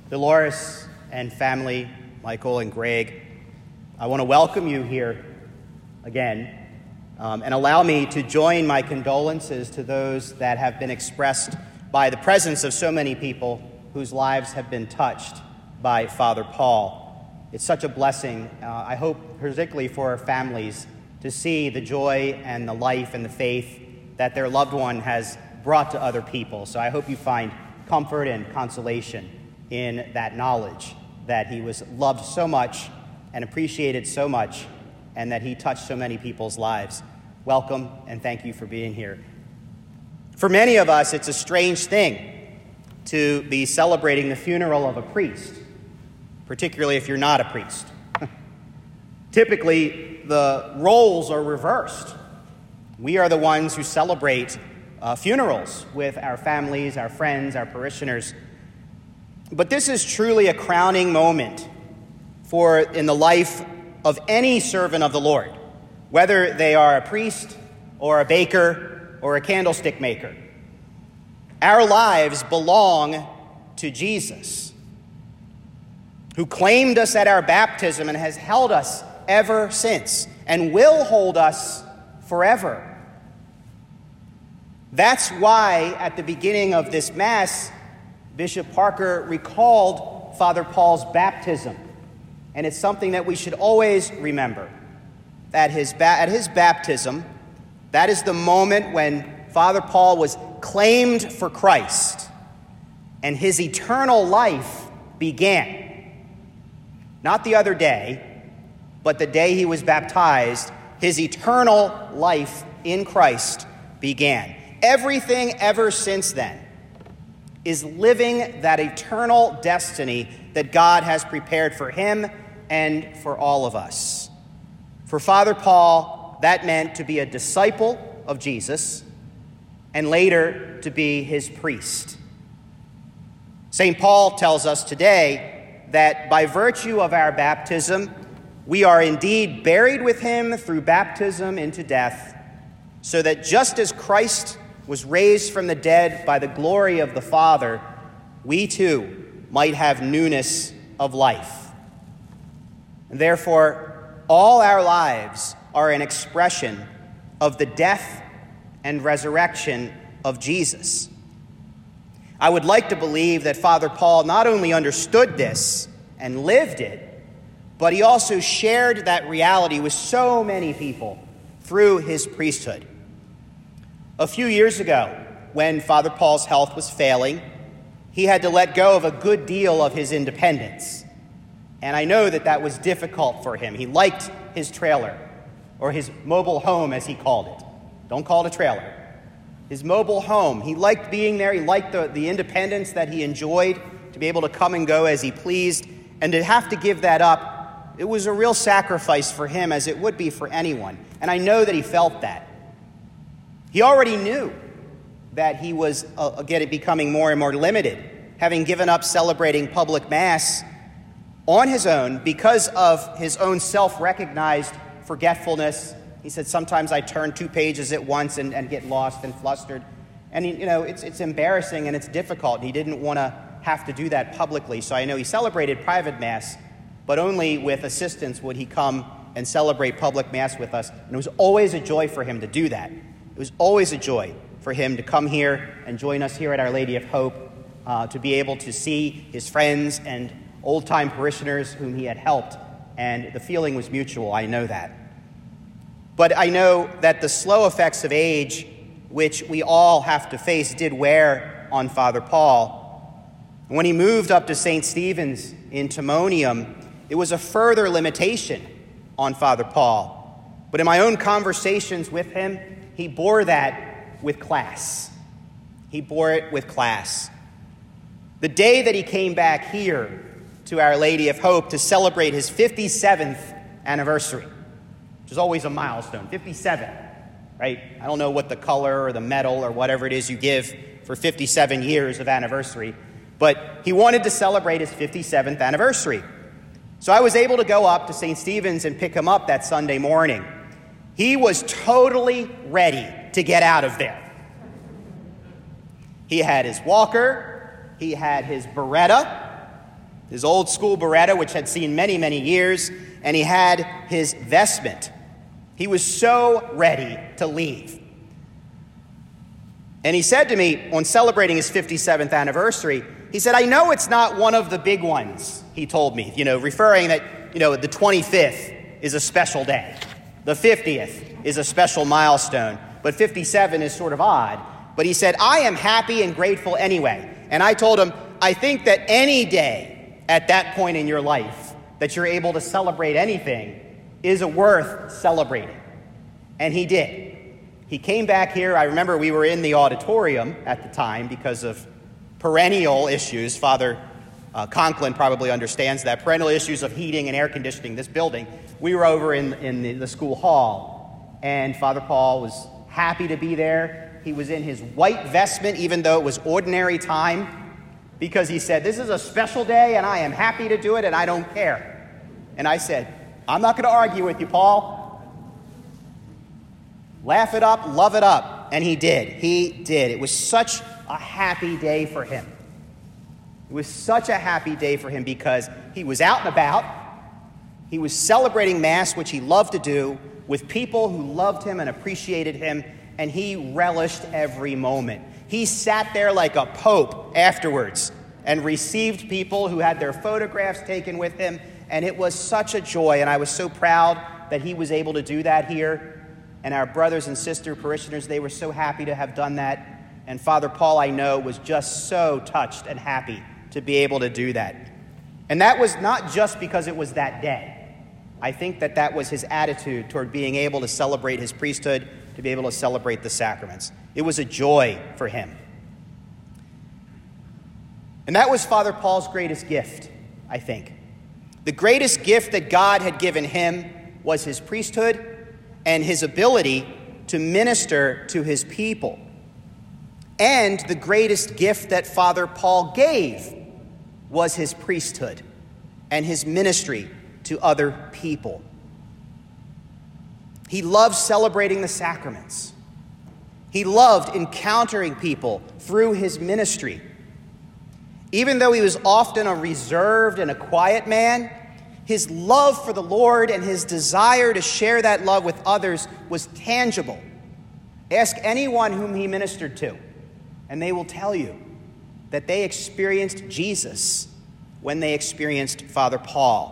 Dolores and family, Michael and Greg, I want to welcome you here again and allow me to join my condolences to those that have been expressed by the presence of so many people whose lives have been touched by Father Paul. It's such a blessing, I hope particularly for our families, to see the joy and the life and the faith that their loved one has brought to other people. So I hope you find comfort and consolation in that knowledge that he was loved so much and appreciated so much, and that he touched so many people's lives. Welcome, and thank you for being here. For many of us, it's a strange thing to be celebrating the funeral of a priest, particularly if you're not a priest. Typically, the roles are reversed. We are the ones who celebrate funerals with our families, our friends, our parishioners. But this is truly a crowning moment in the life of any servant of the Lord, whether they are a priest or a baker or a candlestick maker. Our lives belong to Jesus, who claimed us at our baptism and has held us ever since and will hold us forever. That's why at the beginning of this Mass, Bishop Parker recalled Father Paul's baptism. And it's something that we should always remember. At his baptism, that is the moment when Father Paul was claimed for Christ and his eternal life began. Not the other day, but the day he was baptized, his eternal life in Christ began. Everything ever since then is living that eternal destiny that God has prepared for him and for all of us. For Father Paul, that meant to be a disciple of Jesus and later to be his priest. St. Paul tells us today that by virtue of our baptism, we are indeed buried with him through baptism into death, so that just as Christ was raised from the dead by the glory of the Father, we too might have newness of life. And therefore, all our lives are an expression of the death and resurrection of Jesus. I would like to believe that Father Paul not only understood this and lived it, but he also shared that reality with so many people through his priesthood. A few years ago, when Father Paul's health was failing, he had to let go of a good deal of his independence. And I know that that was difficult for him. He liked his trailer, or his mobile home, as he called it. Don't call it a trailer. His mobile home. He liked being there. He liked the independence that he enjoyed, to be able to come and go as he pleased. And to have to give that up, it was a real sacrifice for him, as it would be for anyone. And I know that he felt that. He already knew that he was becoming more and more limited, having given up celebrating public Mass on his own because of his own self-recognized forgetfulness. He said, sometimes I turn 2 pages at once and get lost and flustered. And, it's embarrassing and it's difficult. He didn't want to have to do that publicly. So I know he celebrated private Mass, but only with assistance would he come and celebrate public Mass with us. And it was always a joy for him to do that. It was always a joy for him to come here and join us here at Our Lady of Hope, to be able to see his friends and old-time parishioners whom he had helped. And the feeling was mutual, I know that. But I know that the slow effects of age, which we all have to face, did wear on Father Paul. When he moved up to St. Stephen's in Timonium, it was a further limitation on Father Paul. But in my own conversations with him, he bore that with class. He bore it with class. The day that he came back here to Our Lady of Hope to celebrate his 57th anniversary, which is always a milestone, 57, right? I don't know what the color or the medal or whatever it is you give for 57 years of anniversary, but he wanted to celebrate his 57th anniversary. So I was able to go up to St. Stephen's and pick him up that Sunday morning. He was totally ready to get out of there. He had his walker, he had his Beretta, his old school Beretta, which had seen many, many years, and he had his vestment. He was so ready to leave. And he said to me on celebrating his 57th anniversary, he said, "I know it's not one of the big ones," he told me, referring that, the 25th is a special day. The 50th is a special milestone, but 57 is sort of odd. But he said, "I am happy and grateful anyway." And I told him, I think that any day at that point in your life that you're able to celebrate anything is worth celebrating. And he did. He came back here. I remember we were in the auditorium at the time because of perennial issues. Father Conklin probably understands that. Perennial issues of heating and air conditioning this building. We were over in the school hall, and Father Paul was happy to be there. He was in his white vestment, even though it was ordinary time, because he said, "This is a special day, and I am happy to do it, and I don't care." And I said, "I'm not going to argue with you, Paul. Laugh it up, love it up." And he did. He did. It was such a happy day for him. It was such a happy day for him because he was out and about. He was celebrating Mass, which he loved to do, with people who loved him and appreciated him, and he relished every moment. He sat there like a pope afterwards and received people who had their photographs taken with him, and it was such a joy, and I was so proud that he was able to do that here. And our brothers and sister parishioners, they were so happy to have done that. And Father Paul, I know, was just so touched and happy to be able to do that. And that was not just because it was that day. I think that that was his attitude toward being able to celebrate his priesthood, to be able to celebrate the sacraments. It was a joy for him. And that was Father Paul's greatest gift, I think. The greatest gift that God had given him was his priesthood and his ability to minister to his people. And the greatest gift that Father Paul gave was his priesthood and his ministry to other people. He loved celebrating the sacraments. He loved encountering people through his ministry. Even though he was often a reserved and a quiet man, his love for the Lord and his desire to share that love with others was tangible. Ask anyone whom he ministered to, and they will tell you that they experienced Jesus when they experienced Father Paul.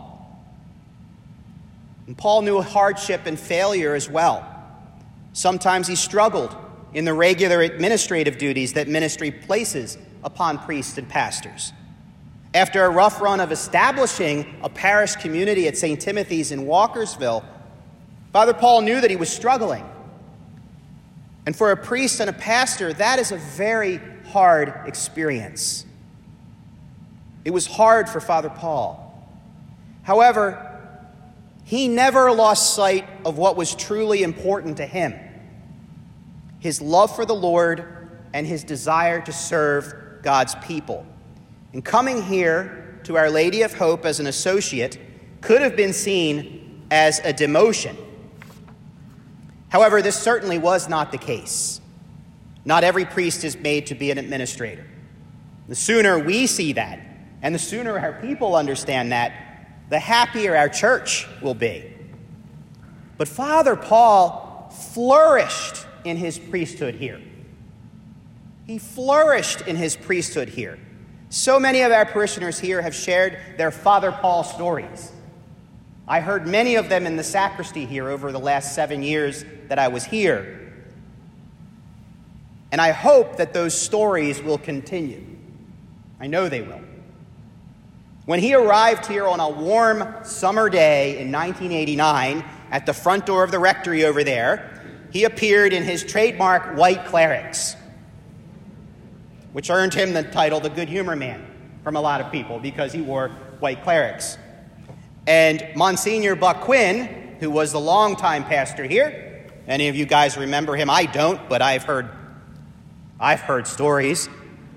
And Paul knew hardship and failure as well. Sometimes he struggled in the regular administrative duties that ministry places upon priests and pastors. After a rough run of establishing a parish community at St. Timothy's in Walkersville, Father Paul knew that he was struggling. And for a priest and a pastor, that is a very hard experience. It was hard for Father Paul. However, he never lost sight of what was truly important to him: his love for the Lord and his desire to serve God's people. And coming here to Our Lady of Hope as an associate could have been seen as a demotion. However, this certainly was not the case. Not every priest is made to be an administrator. The sooner we see that, and the sooner our people understand that, the happier our church will be. But Father Paul flourished in his priesthood here. He flourished in his priesthood here. So many of our parishioners here have shared their Father Paul stories. I heard many of them in the sacristy here over the last 7 years that I was here. And I hope that those stories will continue. I know they will. When he arrived here on a warm summer day in 1989 at the front door of the rectory over there, he appeared in his trademark white clerics, which earned him the title the Good Humor Man from a lot of people because he wore white clerics. And Monsignor Buck Quinn, who was the longtime pastor here, any of you guys remember him? I don't, but I've heard stories.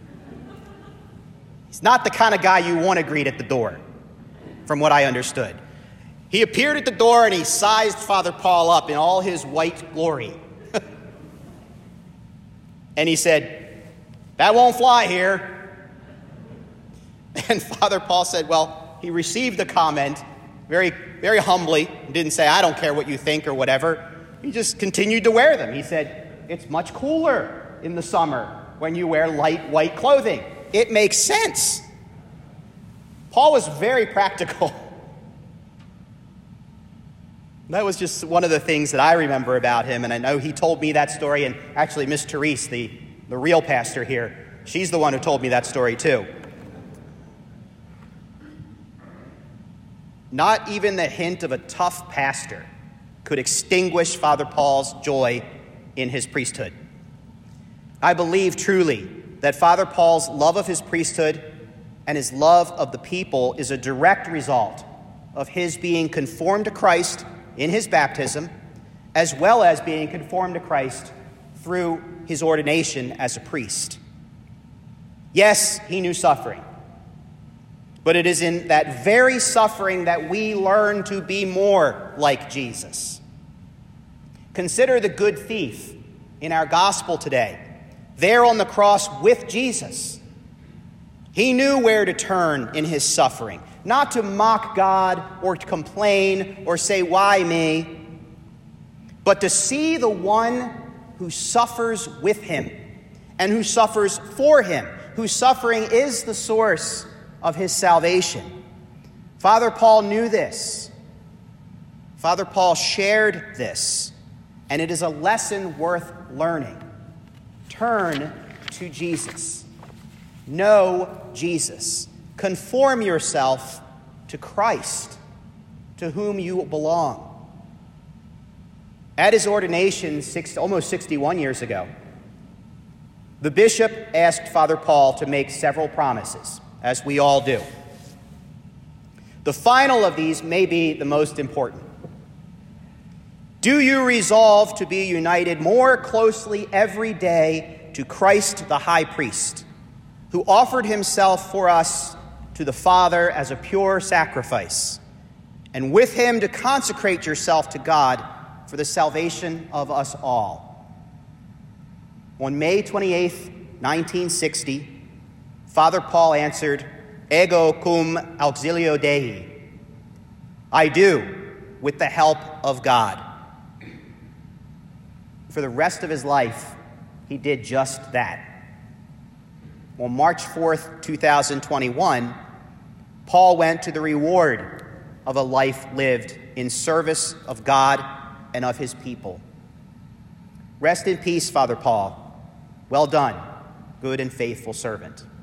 He's not the kind of guy you want to greet at the door, from what I understood. He appeared at the door and he sized Father Paul up in all his white glory. And he said, "That won't fly here." And Father Paul said, well, he received the comment very, very humbly. He didn't say, I don't care what you think or whatever. He just continued to wear them. He said, it's much cooler in the summer when you wear light white clothing. It makes sense. Paul was very practical. That was just one of the things that I remember about him, and I know he told me that story, and actually Miss Therese, the real pastor here, she's the one who told me that story too. Not even the hint of a tough pastor could extinguish Father Paul's joy in his priesthood. I believe truly that Father Paul's love of his priesthood and his love of the people is a direct result of his being conformed to Christ in his baptism, as well as being conformed to Christ through his ordination as a priest. Yes, he knew suffering, but it is in that very suffering that we learn to be more like Jesus. Consider the good thief in our gospel today, there on the cross with Jesus. He knew where to turn in his suffering, not to mock God or to complain or say, why me? But to see the one who suffers with him and who suffers for him, whose suffering is the source of his salvation. Father Paul knew this. Father Paul shared this, and it is a lesson worth learning. Turn to Jesus. Know Jesus. Conform yourself to Christ, to whom you belong. At his ordination almost 61 years ago, the bishop asked Father Paul to make several promises, as we all do. The final of these may be the most important. Do you resolve to be united more closely every day to Christ the high priest, who offered himself for us to the Father as a pure sacrifice, and with him to consecrate yourself to God for the salvation of us all? On May 28th, 1960, Father Paul answered, Ego cum auxilio Dei. I do, with the help of God. For the rest of his life, he did just that. On March 4th, 2021, Paul went to the reward of a life lived in service of God and of his people. Rest in peace, Father Paul. Well done, good and faithful servant.